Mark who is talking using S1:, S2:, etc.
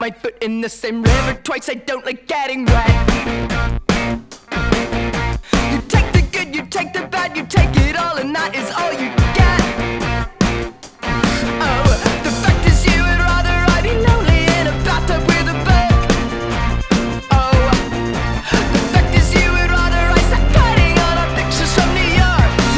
S1: my foot in the same river twice. I don't like getting wet. You take the good, you take the bad, you take it